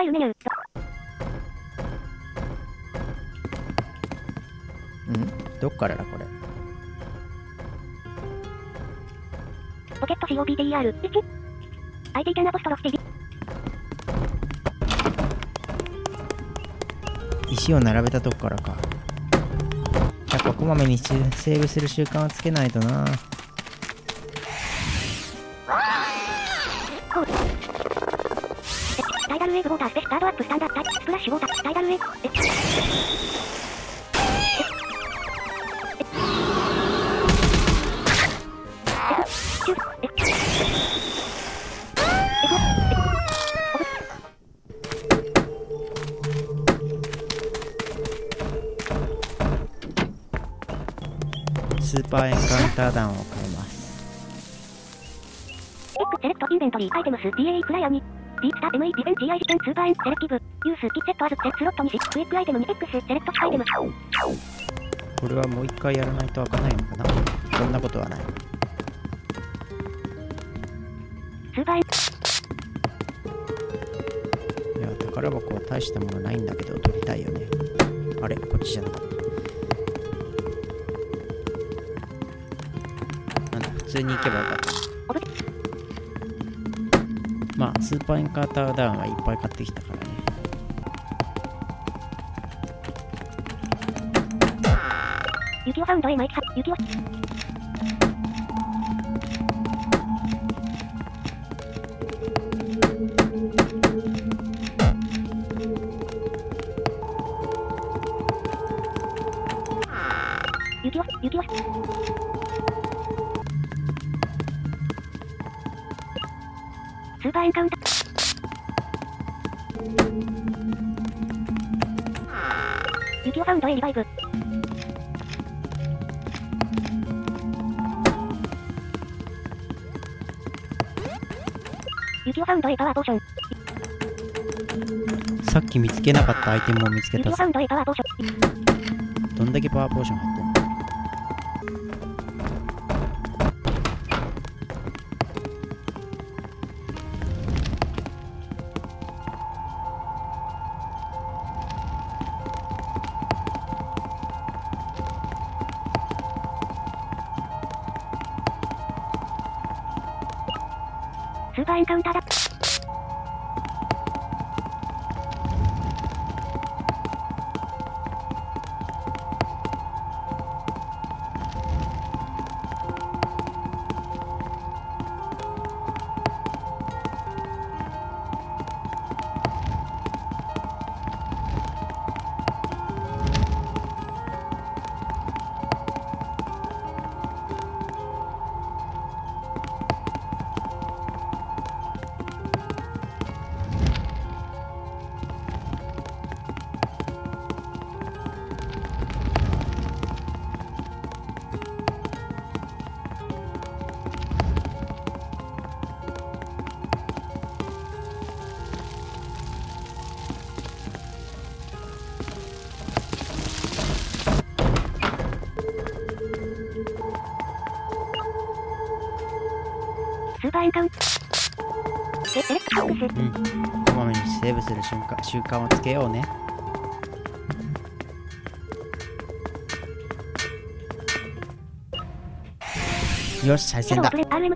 ァイルメニュー。 どっからだこれ。 ポケット COPTER。1。IT キャンアポストロフ TV。 石を並べたとこからか。やっぱこまめにセーブする習慣をつけないとな。 タイダルウェーブウォータースペスタードアップスタンダードスプラッシュウォータータイダルウェーブスーパーエンカウンター弾を買います。 セレクトインベントリーアイテムス DAE クライアに D スタ ME ディフェン TI 視点スーパーエンセレクティブユースキッセットアズセスロットにしクイックアイテムに X セレクトアイテム。 これはもう一回やらないと開かないのかな。そんなことはない。 スーパーエンいや宝箱は大したものないんだけど取りたいよね。あれこっちじゃなかった。なんだ普通に行けばよかった。まあスーパーエンカウンターダウンはいっぱい買ってきたからね。 ユキオサウンドへマイクユキオユキオスーパーエンカウンターユキオサウンドへリバイブユキオサウンドへパワーポーション。 さっき見つけなかったアイテムを見つけた。 ユキオサウンドへパワーポーション。 どんだけパワーポーション入ってんの。 スーパーエンカウンターだ。スーパーエンカウンターセレクト X。 こまめにセーブする習慣をつけようね。よし再戦だ。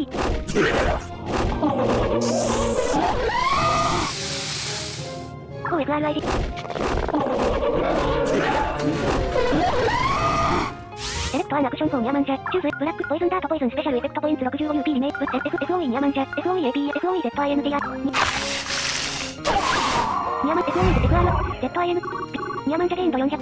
RMT。OFRID。セレクトアンアクションフォーニャマンジャチューズブラックポイズンダートポイズンスペシャルエフェクトポイント 65UP リメイク FOE ニャマンジャ FOEAP FOEZINDR ニャマン FOEZFR ZIN ニャマンジャゲインド400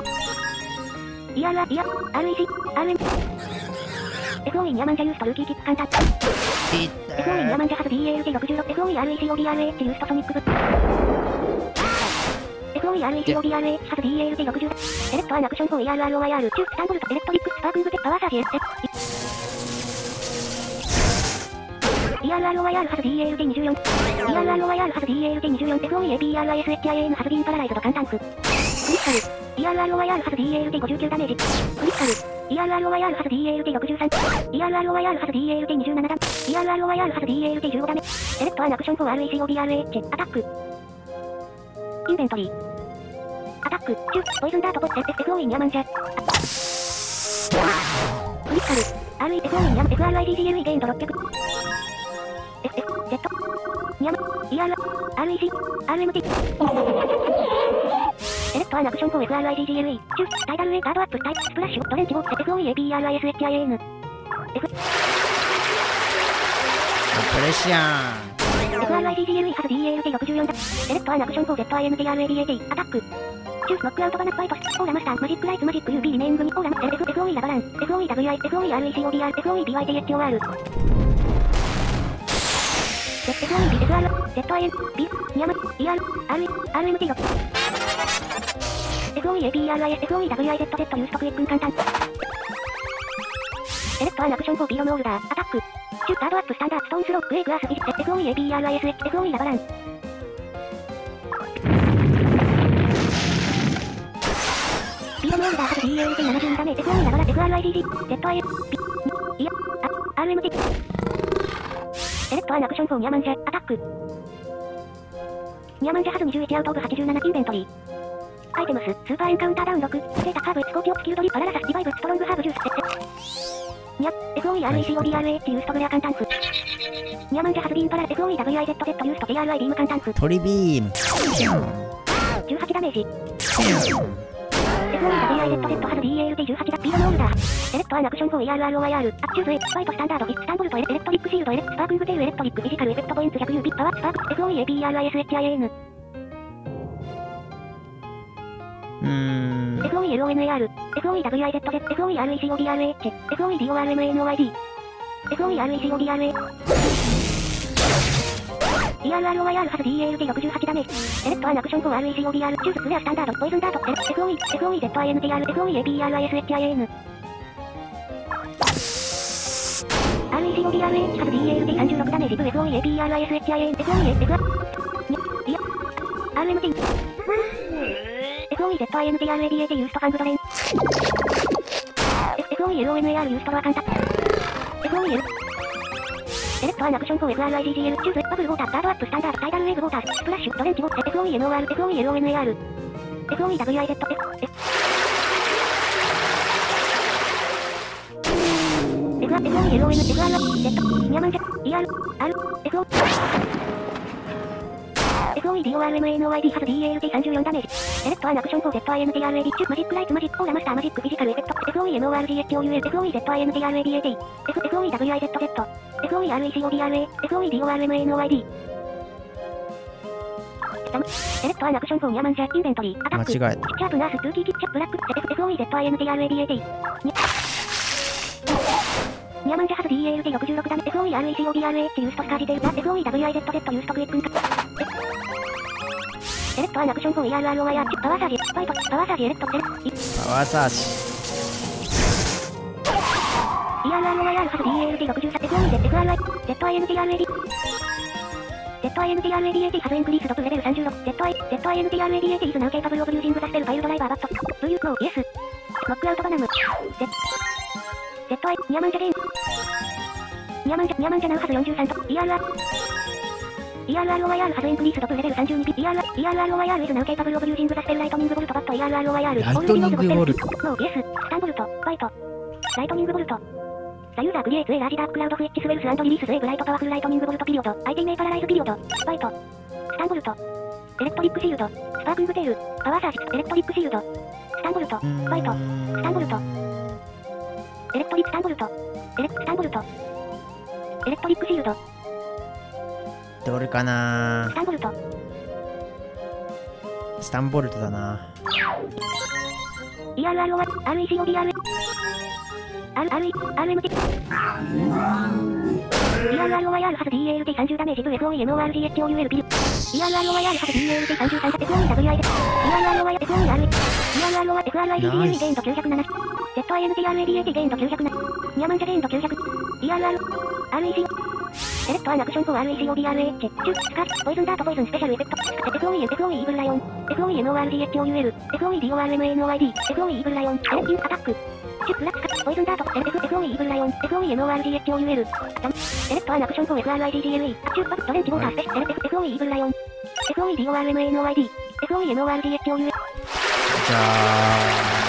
ERR REC RM FOE ニャマンジャユーストルーキーキックカンタFOE ニャマンジャハズ DALT66 FOE RECOBRH ユーストソニックブFOE RECOBRH ハズ DALT60 セレクトアンアクションフォー ERROIR 2スタンボルトエレクトリックスパークングでパワーサージエステERROIR ハズ DALT24 ERROIR ハズ DALT24 FOEAPRISHIAN ハズビンパラライズド簡単符クリスタル ERROIR ハズ DALT59 ダメージクリスタル ERROIR ハズ DALT63 ERROIR ハズ DALT27 ダメ ERROIR ハズ DALT15 ダメセレクトアンアクションフォー RECOBRH アタックインベントリー。アタック、シュ、ポイズンダート、FOE ニャマンジャ。クリティカル、RE、FOE ニャマン、FRIDGLE ゲインド600。Z、ニャマン、ER、REC、RMT。セレクトアンアクション 4FRIDGLE、シュ、タイダルウェイガードアップ、タイプ、スプラッシュ、トレンチボー、FOEABRISHIAN。 プレッシャー。 FRIDGLE ハズ DALT64 だ。セレクトアンアクション 4ZINDRABAT、アタック。シュ、ノックアウトバナファイトス、オーラマスター、マジックライツ、マジック UB リネイングミ、オーラマ、FOE ラバラン、FOEWI、FOERECOBR、FOEBYTHOR。FOEB、FR、ZIN、B、ニャマ、ER、RMT 6。FOEABRIS、FOEWIZZ、ユーストクエックン簡単。セレクトアンアクション 4 ビーロムオールダー、アタック。シュ、ガードアップスタンダード、ストーンスロー、グレイグラス、ビジ、FOEABRIS、FOE ラバラン。ビーロムオールダー、ハズ DALT72 ダメージ、FOE ラバラン、FRIDG、ZIN、B、ER、RMT。セレクトアンアクション 4 ニャマンジャ、アタック。ニャマンジャハズ21アウトオブ87インベントリー。アイテムス、スーパーエンカウンターダウン6、ステータカーブ、スコーピオ、スキルドリ、パララサス、リバイブ、ストロングハーブジュース、ニャ、FOERECOBRH ユーストグレア簡単符。ニャマンジャハズビーンパラ、FOEWIZZ ユースト JRI ビーム簡単符。 トリビーム。 18ダメージ。FOEWIZZ ハズ DALT18 ダ、ビードノールダー。セレクトアンアクション 4ERROIR、アクチューズ A、スパイトスタンダード、スタンボルトエレクトリックシールドスパークングテールエレクトリックフィジカルエフェクトポイント 100UB、パワースパーク、FOEABRISHIAN。FOELONAR、FOEWIZZ、FOERECOBRH、FOEDORMANOID、FOERECOBRA。ERROIR ハズ DALT68 ダメージ。セレクトアンアクション 4RECOBR、チューズクレアスタンダード、ポイズンダート、FOEZINTR、FOEABRISHIAN。RECOBRH ハズ DALT36 ダメージ、FOEABRISHIAN、RMT。FOEZINDRABAT ユーストファングドレン。FOELONAR ユーストロアカンタ。FOEL。セレクトアンアクション 4FRIDGL、チューズ、バブルウォーター、ガードアップスタンダード、タイダルウェーブウォーター、スプラッシュ、トレンチボー、FOENOR、FOELONAR、FOEWIZ、FOELON、FRZ、ニャマンジャ、ER、R、FO。FOEDORMANOID ハズ DALT34 ダメージ。セレクトアンアクション 4ZINDRAB、チュ、マジックライツ、マジックオーラマスター、マジックフィジカルエフェクト、FOENORGHOUL、FOEZINDRABAT、FOEWIZZ、FOERECOBRA、FOEDORMANOID。セレクトアンアクション 4 ニャマンジャ、インベントリー、アタック。 間違えた。 キッチャープナース、トゥーキーキッチャー、ブラック、FOEZINDRABAT。ニャマンジャハズ DALT66 ダメ、FOERECOBRH ユーストスカージテール、FOEWIZZ ユーストクエックンカ。セレクトアンアクション 4ERROIR、パワーサージ、スパイト、パワーサージエレクト、パワーサージ。 ERROIR ハズ DALT63、FOEZFRI、ZINDRAB。ZINDRABAT ハズエンクリースドプレベル36、ZINDRABAT is now capable of using the spell file driver but, do you know, yes. ノックアウトバナム。ニャマンジャゲイン。ニャマンジャナウハズ43と、ERROIR ハズエンクリースドプレベル32ビ、ERROIR is now capable of using the spell lightning bolt but ERROIR。 ライトニングボルト。 No, yes, スタンボルト、ファイト。ライトニングボルト。The user creates a large dark cloud of which swells and releases a bright powerful lightning bolt period. Item may paralyze period. ファイト。スタンボルト。エレクトリックシールド。スパークングテール。パワーサージ。エレクトリックシールド。スタンボルト。ファイト。スタンボルト。エレクトリックスタンボルト。スタンボルト。エレクトリックシールド。 どれかな。 スタンボルト。 スタンボルトだな。 ERROIR、RECOBR、RMT。ERROIR ハズ DALT30 ダメージと FOENORGHOUL ビル。ERROIR ハズ DALT33 ダ、FOEWIZ。ERROIR、FOER、ERROIR、FRIDGL ゲインド907。ZINDRABAT ゲインド907。ニャマンジャゲインド900。ERR、RECO。セレクトアンアクション 4RECOBRH、チュ、スカッ、ポイズンダートポイズンスペシャルエフェクト、FOE イーブルライオン、FOENORGHOUL、FOEDORMANOID、FOE イーブルライオン、エレキンアタック、チュ、ブラック、ポイズンダート、FOE イーブルライオン、FOENORGHOUL、セレクトアンアクション 4FRIDGLE、チュ、バットレンチウォータースペシャル、FOE イーブルライオン、FOEDORMANOID。 FOEMORGHOU。 じゃあ、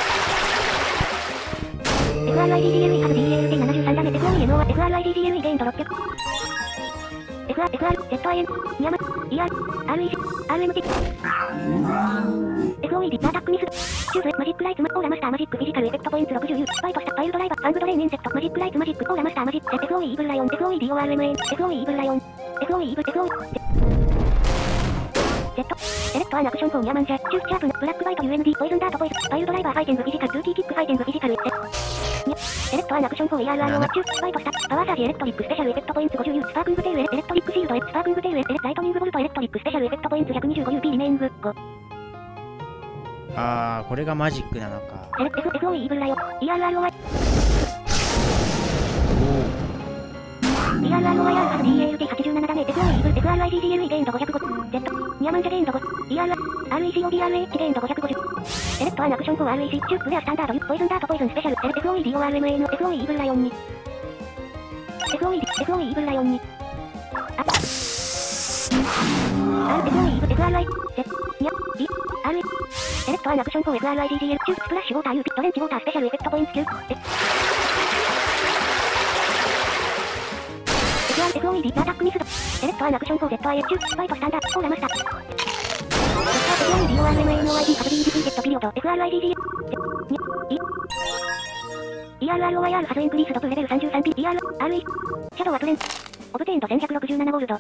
FRIDGLE ハブ DALT73 ダメ。FOEMO は FRIDGLE ゲインド600。ZIN、ニャム、ER、REC、RMT。FOED、アタックミス。チューブ、マジックライツ、オーラマスター、マジック、フィジカル、エフェクトポイント60、スパイとしたファイルドライバー、ファングドレインインセクト、マジックライツ、マジック、オーラマスター、マジック、FOE イーブルライオン、FOE DORMA、FOE イーブルライオン、FOE イーブル、FOE、Z、エレクトアンアクションフォーニャマンジャ、チュースチャープ、ブラックバイト UND、ポイズンダートポイズ、ファイルドライバー、ファイテング、フィジカル、ルーティーキック、ファイテング、フィジカル、エレクトアンアクションフォー ERRO チュースパイとしたパワーサージエレクトリックスペシャルエフェクトポイント50スパークングテールエレクトリックシールドスパークングテールライトニングボルトエレクトリックスペシャルエフェクトポイント 125UP リメイング5。 これがマジックなのか。 FOE イーブルライオン ERROY ERROY アルファ DALT87 ダメ FOE イーブル FRIDGLE ゲインド505 Z ニャマンジャゲインド5 RECOBRH ゲインド550エレクトアンアクションフォー REC チュープレアスタンダードポイズンダートポイズンスペシャルFOE DORMA の FOE イーブルライオンにFOE イーブルライオンにFOE イーブル FRI Z ニャ D RE エレクトアンアクションフォー FRIDGL チュースプラッシュウォーター UP トレンチウォータースペシャルエフェクトポイント9FOED アタックミスドエレクトアンアクションフォー ZIA チュースパイとスタンダードオーラマスターFOEDORMANOID サブ DDP ゲットピリオド FRIDGL ERROYR ハズインクリースドプレベル 33P RE シャドウアプレンオブテインド1167ゴールド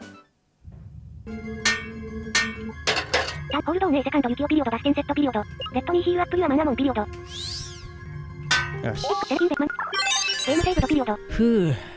ホールドーン A セカンドユキオピリオドバステンセットピリオドレッドミーヒールアップルアマンアモンピリオドよし。 セレキンベッマンゲームセーブドピリオドふぅ。